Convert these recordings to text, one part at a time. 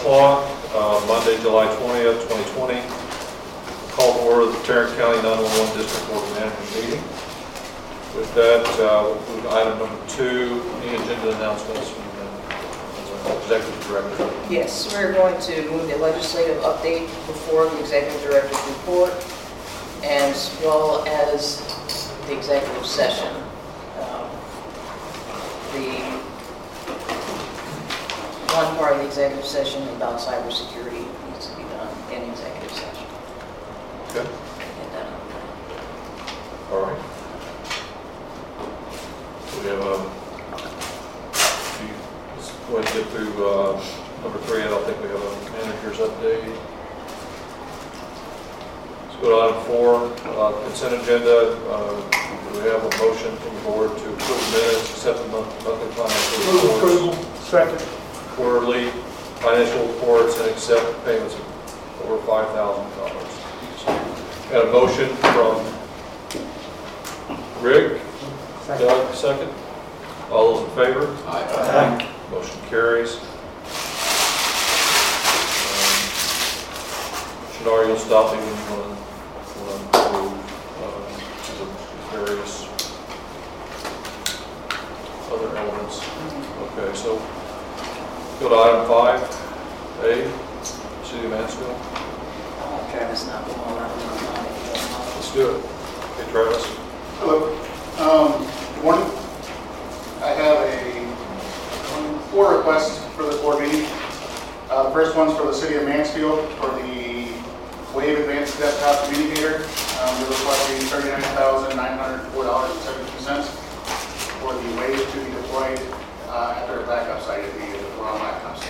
o'clock, Monday, July 20th, 2020. Call to order the Tarrant County 911 District Board of Management meeting. With that, we'll move to item number 2, any agenda announcements from the Executive Director. Yes, we're going to move the legislative update before the Executive Director's report, as well as the executive session. The one part of the executive session about cybersecurity needs to be done in executive session. Okay. Get that on. All right. So we have let's go ahead and get through number 3. I don't think we have a manager's update. Let's go to item 4, consent agenda. Do we have a motion from the board to approve minutes, accept the monthly financial reports? Approval. Second. Quarterly financial reports, and accept payments of over $5,000. Got a motion from Rick. Doug, second. All those in favor? Aye. Motion carries. Shadar, you'll stop me when you want to move to the various other elements. Okay, so go to item 5A, City of Mansfield. Travis, not the one. Let's do it. Okay, Travis. Hello. Good morning. I have 4 requests for this board meeting. The first one's for the City of Mansfield for the Wave Advanced Desktop Communicator. We're requesting $39,904.72 for the Wave to be deployed at their backup site at the Ron laptops.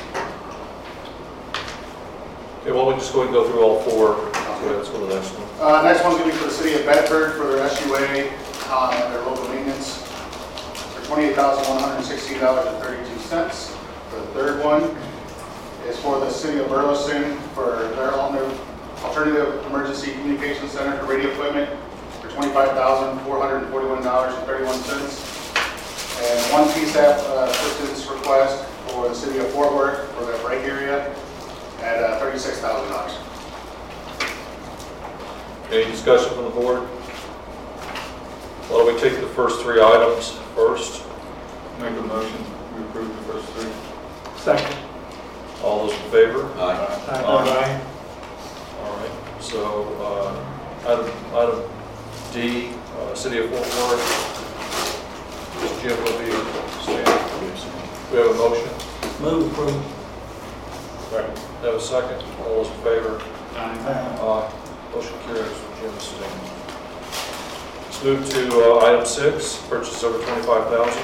Okay, well, we just go ahead and go through all 4. Okay, let's go to the next one. Next one's going to be for the City of Bedford for their SUA and their local maintenance for $28,116.32. The third one is for the City of Burleson for their Alternative Emergency Communication Center for radio equipment for $25,441.31. And one PSAP assistance request for the City of Fort Worth for their break area at $36,000. Any discussion from the board? Why don't we take the first 3 items first? Make a motion. We approve the first 3. Second. All those in favor? Aye. Aye. All right. So item D, City of Fort Worth. Jim will be standing. We have a motion. Move approval. Second. Have a second. All those in favor? Aye. Motion carries. Jim is standing. Let's move to item 6, purchase over $25,000.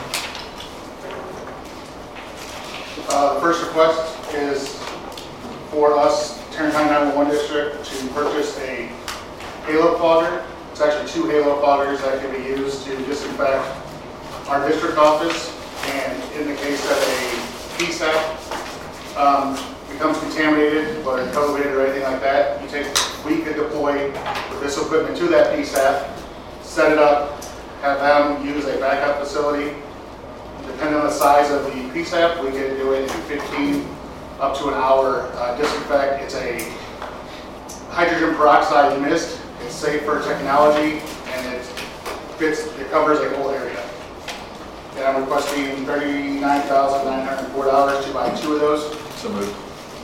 The first request is for us, Tarrant County 911 District, to purchase a halo fogger. It's actually 2 halo foggers that can be used to disinfect our district office, and in the case that a PSAP becomes contaminated, whether COVID or anything like that, we could deploy this equipment to that PSAP, set it up, have them use a backup facility. Depending on the size of the PSAP, we can do it in 15 up to an hour disinfect. It's a hydrogen peroxide mist. It's safe for technology, and it covers a whole area. And I'm requesting $39,904 to buy 2 of those. So moved.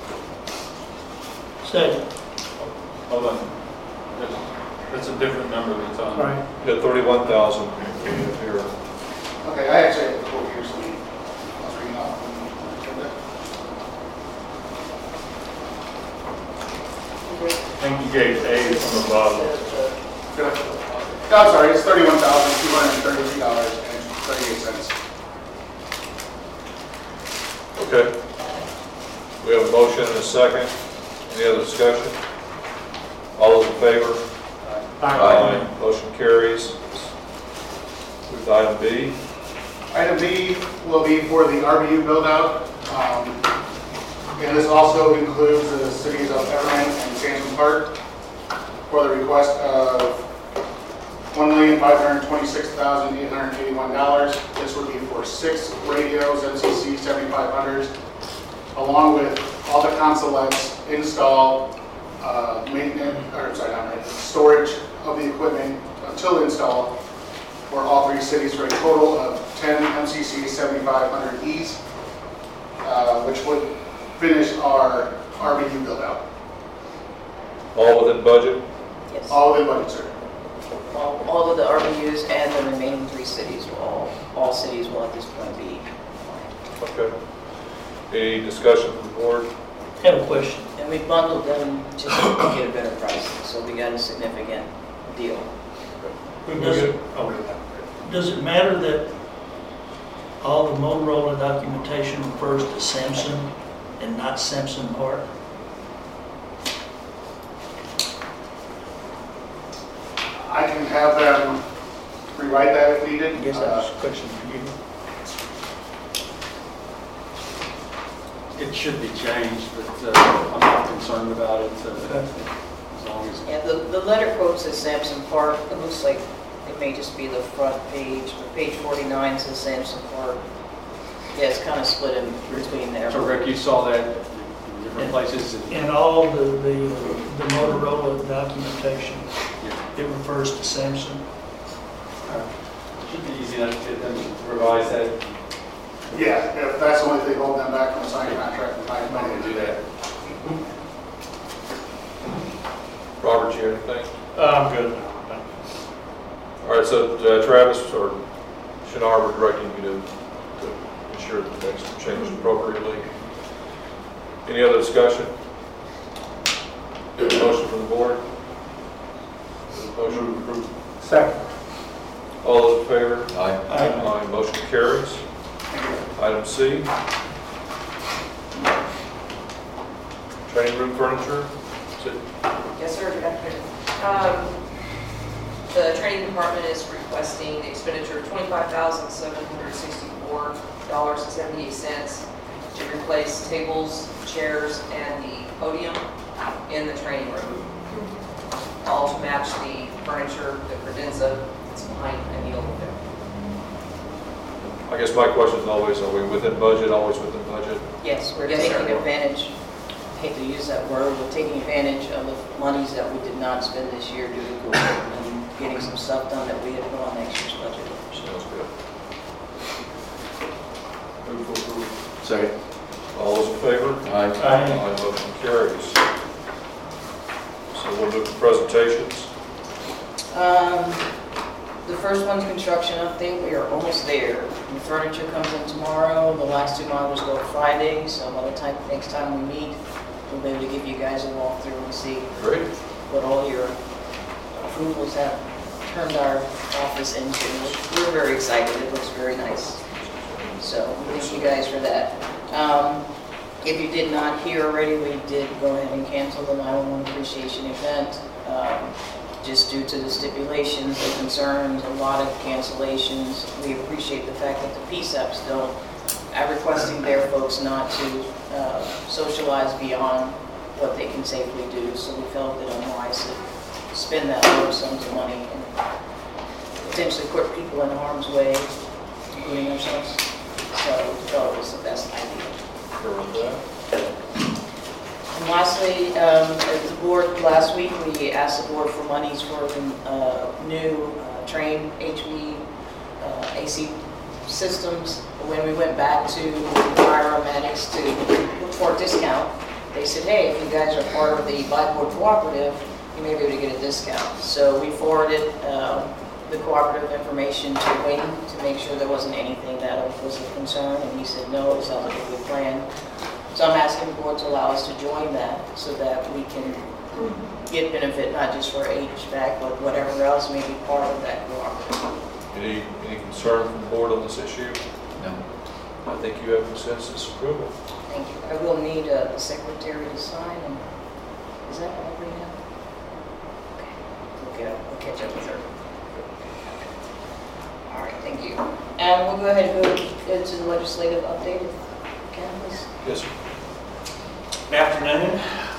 Second. Hold on. That's a different number that's on. Right. You got 31,000 here. Okay, I actually have the quote here, so I'll bring it off. I think you gave A from above. No, I'm sorry, it's $31,233.38. Okay. We have a motion and a second. Any other discussion? All those in favor? Aye. Motion carries. Move to item B. Item B will be for the RBU build-out. And this also includes the cities of Everett and Sansom Park for the request of $1,526,881. This would be for 6 radios, NCC 7500s, along with all the consolettes, install, maintenance, or sorry, not maintenance, storage of the equipment until install for all 3 cities for a total of 10 MCC 7500Es, which would finish our RBU build out. All within budget? Yes. All within budget, sir. All of the RBUs and the remaining 3 cities will, all cities will at this point be compliant. Okay. Any discussion from the board? Have a question. And we bundled them just to get a better price, so we got a significant deal. Does it matter that all the Motorola documentation refers to Samson and not Sampson Park? I can have them rewrite that if needed. I guess that's a question for you. It should be changed, but I'm not concerned about it, as long as. Yeah, the letter quote says Sampson Park. It looks like it may just be the front page, but page 49 says Sampson Park. Yeah, it's kind of split in between there. So Rick, you saw that in different places? In all the Motorola documentation, Yeah. it refers to Samson. Should be easy enough to get them to revise that. Yeah, if that's the only thing holding them back from signing a contract, I can do that. Robert, you have anything? I'm good. All right, so Travis or Shinar, we're directing you to ensure that that's changed appropriately. Any other discussion? Motion from the board? Motion approved. Second. All those in favor? Aye. Aye. Motion carries. Item C. Training room furniture. Is it- Yes, sir, good afternoon. The training department is requesting the expenditure of $25,764.78 to replace tables, chairs, and the podium in the training room, all to match the furniture, the credenza that's behind any open there. I guess my question is always, are we within budget, always within budget? Yes, we're Yes, sir. taking advantage, I hate to use that word, we're taking advantage of the monies that we did not spend this year due to COVID and getting some stuff done that we had put on next year's budget. Sounds good. Move to approve. Second. All those in favor? Aye. Aye. Motion carries. So we'll move to presentations. The first one's construction update. We are almost there. The furniture comes in tomorrow. The last 2 modules go Friday, so by the next time we meet, we'll be able to give you guys a walkthrough and see Great. what all your approvals have turned our office into. We're very excited. It looks very nice. So thank you guys for that. If you did not hear already, we did go ahead and cancel the 911 appreciation event. Just due to the stipulations, the concerns, a lot of cancellations. We appreciate the fact that the PSAP still requesting their folks not to socialize beyond what they can safely do. So we felt it unwise to spend that large sums of money and potentially put people in harm's way, including ourselves. So we felt it was the best idea. And lastly, as the board, last week, we asked the board for monies for new train HVAC systems. When we went back to paramedics to look for a discount, they said, hey, if you guys are part of the Blackboard Cooperative, you may be able to get a discount. So we forwarded the cooperative information to Wayne to make sure there wasn't anything that was of concern, and he said, no, it sounds like a good plan. So I'm asking the board to allow us to join that so that we can get benefit not just for HVAC, but whatever else may be part of that cooperative. Any concern from the board on this issue? No. I think you have consensus approval. Thank you. I will need a secretary to sign, and is that all we have? Okay. We'll catch up with her. All right, thank you. And we'll go ahead and go to the legislative update, if you can, please. Yes, sir. Good afternoon.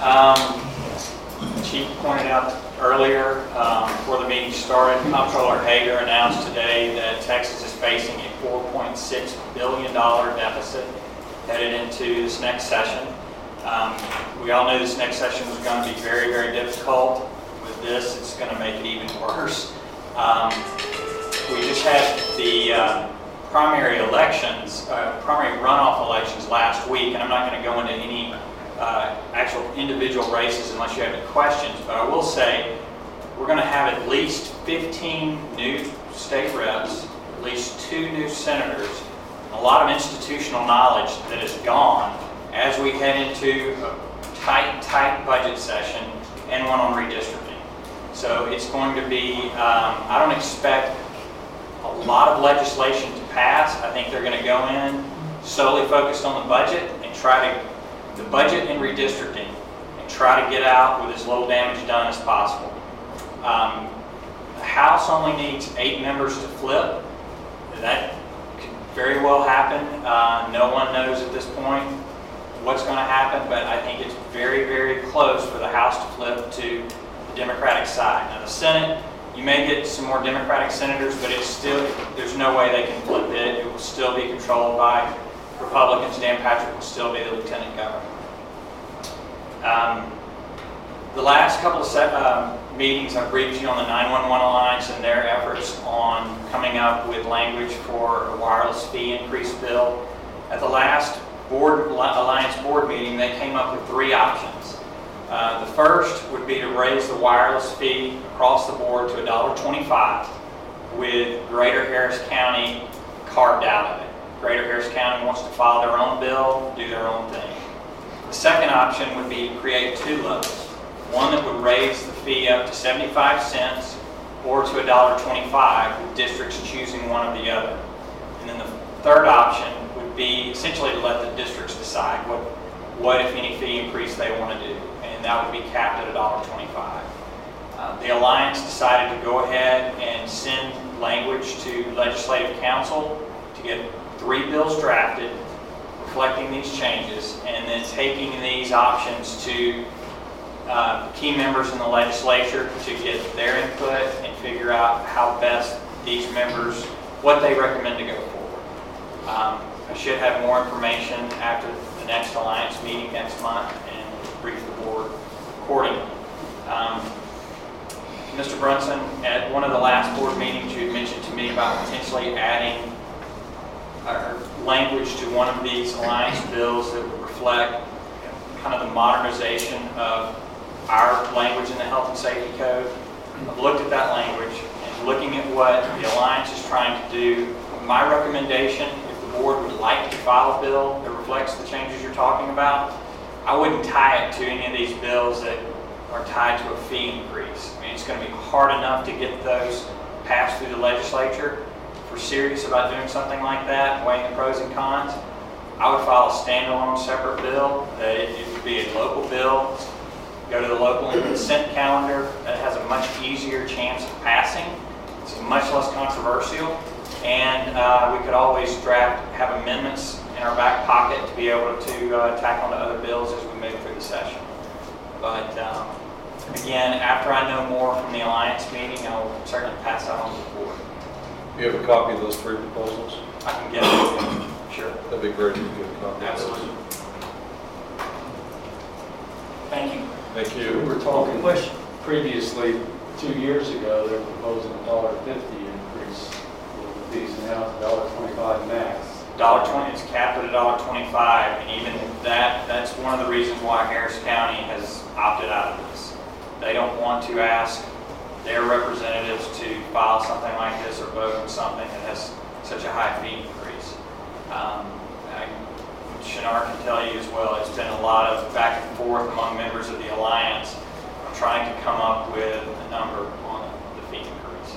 Chief pointed out earlier, before the meeting started, Comptroller Hager announced today that Texas is facing a $4.6 billion deficit headed into this next session. We all knew this next session was going to be very, very difficult. With this, it's going to make it even worse. We just had the primary elections, primary runoff elections last week, and I'm not going to go into any actual individual races unless you have any questions, but I will say we're going to have at least 15 new state reps, at least 2 new senators, and a lot of institutional knowledge that is gone as we head into a tight budget session and one on redistricting. So it's going to be, I don't expect a lot of legislation to pass. I think they're going to go in solely focused on the budget and the budget and redistricting, and try to get out with as little damage done as possible. The House only needs 8 members to flip. That could very well happen. No one knows at this point what's going to happen, but I think it's very, very close for the House to flip to the Democratic side. Now the Senate, you may get some more Democratic senators, but it's still, there's no way they can flip it. It will still be controlled by Republicans. Dan Patrick will still be the lieutenant governor. The last couple of meetings, I've briefed you on the 911 Alliance and their efforts on coming up with language for a wireless fee increase bill. At the last Alliance board meeting, they came up with 3 options. The first would be to raise the wireless fee across the board to $1.25, with Greater Harris County carved out of it. Greater Harris County wants to file their own bill, do their own thing. The second option would be to create 2 levels. One that would raise the fee up to 75 cents or to $1.25, with districts choosing one or the other. And then the third option would be essentially to let the districts decide what if any fee increase they want to do. And that would be capped at $1.25. The Alliance decided to go ahead and send language to Legislative Council to get 3 bills drafted reflecting these changes, and then taking these options to key members in the legislature to get their input and figure out how best these members, what they recommend to go forward. I should have more information after the next Alliance meeting next month and brief the board accordingly. Mr. Brunson, at one of the last board meetings, you had mentioned to me about potentially adding language to one of these Alliance bills that would reflect kind of the modernization of our language in the Health and Safety Code. I've looked at that language, and looking at what the Alliance is trying to do, my recommendation, if the board would like to file a bill that reflects the changes you're talking about, I wouldn't tie it to any of these bills that are tied to a fee increase. I mean, it's going to be hard enough to get those passed through the legislature. If we're serious about doing something like that, weighing the pros and cons, I would file a standalone separate bill. That it would be a local bill, go to the local consent calendar. That has a much easier chance of passing. It's much less controversial, and we could always have amendments in our back pocket to be able to tack onto other bills as we move through the session. But again, after I know more from the Alliance meeting, I will certainly pass that on to the board. You have a copy of those 3 proposals? I can get it. Sure. That'd be great if you get a copy. Absolutely. Of those. Thank you. Thank We you. were talking Question. previously, 2 years ago, they were proposing a $1.50 increase with these, now it's $1.25 max. $1.20, it's capped at $1.25, and even that's one of the reasons why Harris County has opted out of this. They don't want to ask their representatives to file something like this or vote on something that has such a high fee increase. Shinar can tell you as well, it's been a lot of back and forth among members of the Alliance on trying to come up with a number on the fee increase.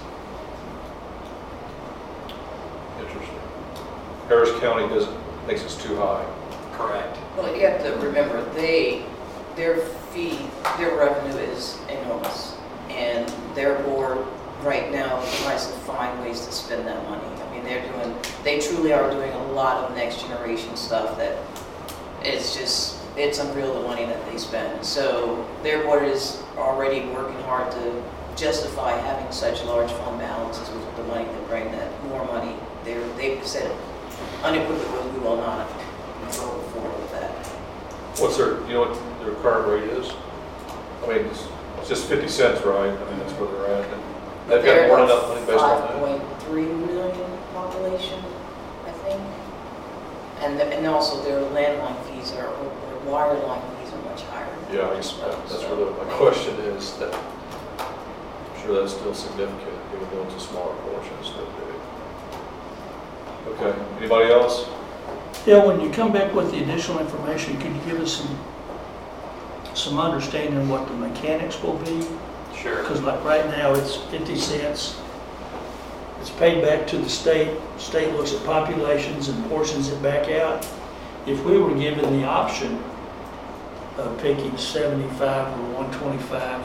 Interesting. Harris County thinks it's too high. Correct. Well, you have to remember, their fee, their revenue is enormous. And their board right now tries to find ways to spend that money. I mean, they truly are doing a lot of next generation stuff that it's unreal the money that they spend. So their board is already working hard to justify having such large fund balances with the money they bring, that more money, they've said unequivocally we will not go forward with that. What's their, you know what their current rate is? I mean, it's just 50 cents, right? I mean, that's where they're at. And they've got more than enough money based on that. 5.3 million population, I think. And also their landline fees or wireline fees are much higher. Yeah, I guess that's where my question is, that I'm sure that's still significant, even though it's a smaller portion, it's still big. Okay, anybody else? Yeah, when you come back with the additional information, could you give us some understanding of what the mechanics will be? Sure. Because like right now, it's 50 cents. It's paid back to the state. State looks at populations and portions it back out. If we were given the option of picking 75 or 125,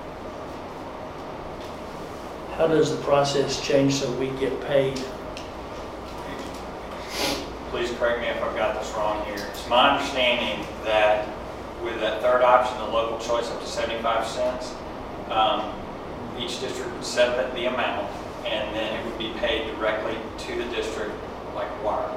how does the process change so we get paid? Please correct me if I've got this wrong here. It's my understanding that with that third option, the local choice up to 75 cents, each district would set the amount, and then it would be paid directly to the district like wire.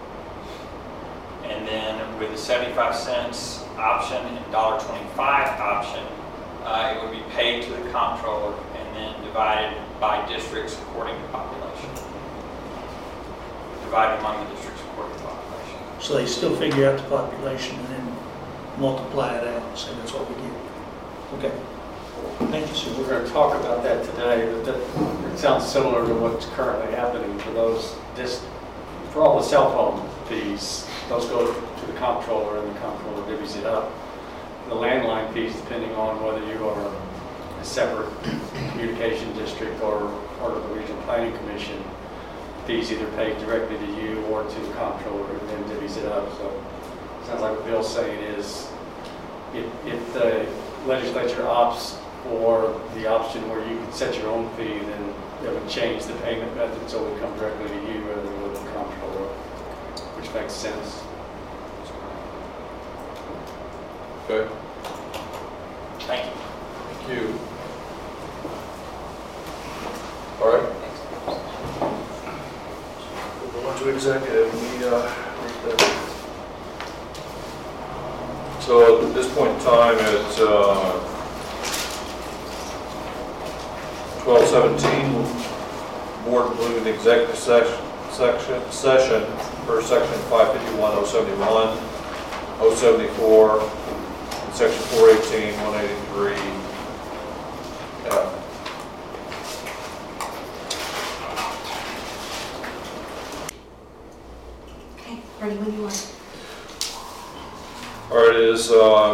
And then with the 75 cents option and $1.25 option, it would be paid to the comptroller and then divided by districts according to population. Divided among the districts according to population. So they still figure out the population and then multiply it out and say that's what we get. Okay. Thank you, sir. We're going to talk about that today, but it sounds similar to what's currently happening for for all the cell phone fees. Those go to the comptroller and the comptroller divvies it up. The landline fees, depending on whether you are a separate communication district or part of the regional planning commission, fees either paid directly to you or to the comptroller and then divvies it up. So it sounds like what Bill's saying is if the legislature opts for the option where you can set your own fee, then it would change the payment method so it would come directly to you rather than with the comptroller, which makes sense. Okay, Thank you. thank you. All right. We'll go on to executive. So at this point in time, it's 12:17. Board moving the executive session per section 551, 071, 074, and section 418, 183. Okay, ready when you are. All right, it is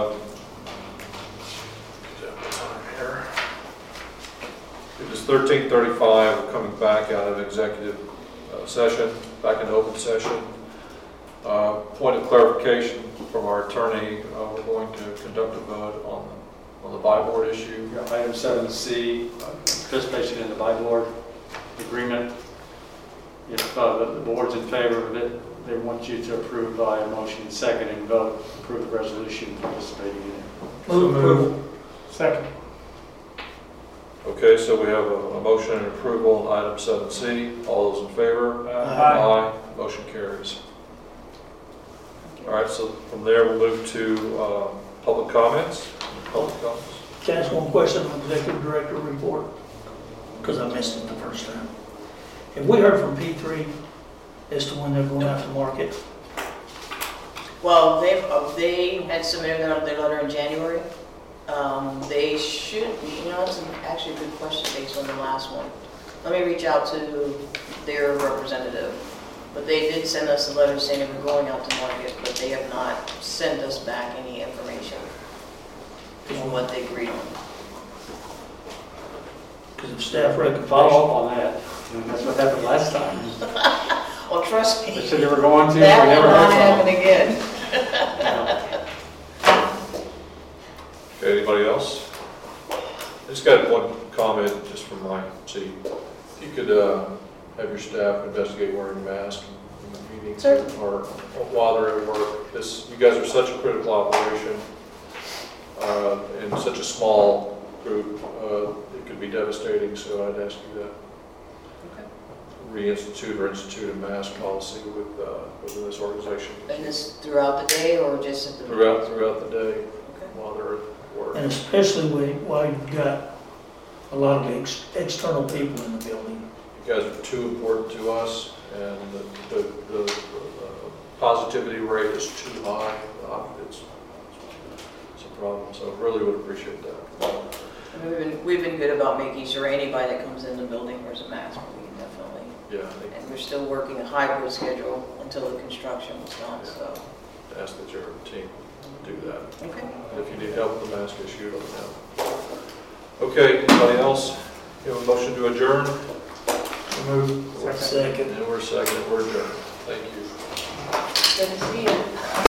it is 13:35. We're coming back out of executive session, back into open session. Point of clarification from our attorney, we're going to conduct a vote on the buy board issue. Item 7C, participation in the buy board agreement. If the board's in favor of it, they want you to approve by a motion second and vote, approve the resolution participating in it. Move approval. Second. Okay, so we have a motion and approval on item 7C. All those in favor? Aye. Motion carries. All right, so from there we'll move to public comments. Can I ask one question on the executive director report? Because I missed it the first time. Have we heard from P3 as to when they're going out to market? Well, they had submitted their letter in January. They should, that's actually a good question based on the last one. Let me reach out to their representative. But they did send us a letter saying they were going out to market, but they have not sent us back any information on what they agreed on. Because if staff recommendation. Follow up on that. And that's what happened last time. Well, trust me. They said they were going to, we That never will not heard happen again. from them. Okay, anybody else? I just got one comment just from my seat. If you could have your staff investigate wearing masks in meetings Sure. or while they're at work. You guys are such a critical operation and such a small group. It could be devastating, so I'd ask you that. Okay. reinstitute or institute a mask policy within this organization And this throughout the day or just at the? throughout the day Okay. while they're at work. And especially while you've got a lot of external people in the building. You guys are too important to us, and the positivity rate is too high. It's a problem, so really would appreciate that. And we've been good about making sure anybody that comes in the building wears a mask, we can definitely. Yeah, I think And we're still working a hybrid schedule until the construction was done, so. ask that your team do that. Okay. And if you need help with the mask issue, let me know. Okay, anybody else? You have a motion to adjourn? Second. And we're second, we're adjourned. Thank you. Good to see you.